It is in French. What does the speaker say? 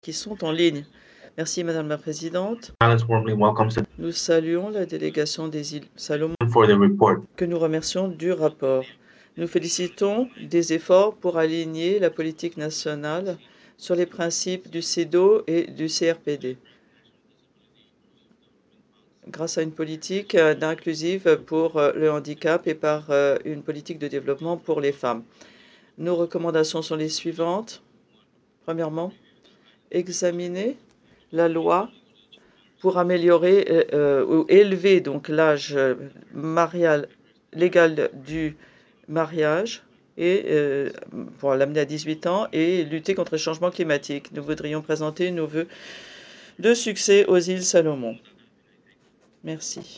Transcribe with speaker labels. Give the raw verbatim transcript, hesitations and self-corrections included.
Speaker 1: qui sont en ligne. Merci Madame la Présidente. Nous saluons la délégation des îles Salomon que nous remercions du rapport. Nous félicitons des efforts pour aligner la politique nationale sur les principes du CEDAW et du C R P D, grâce à une politique d'inclusive pour le handicap et par une politique de développement pour les femmes. Nos recommandations sont les suivantes. Premièrement, examiner la loi pour améliorer euh, ou élever donc l'âge marial légal du mariage et euh, pour l'amener à dix-huit ans et lutter contre le changement climatique. Nous voudrions présenter nos vœux de succès aux îles Salomon. Merci.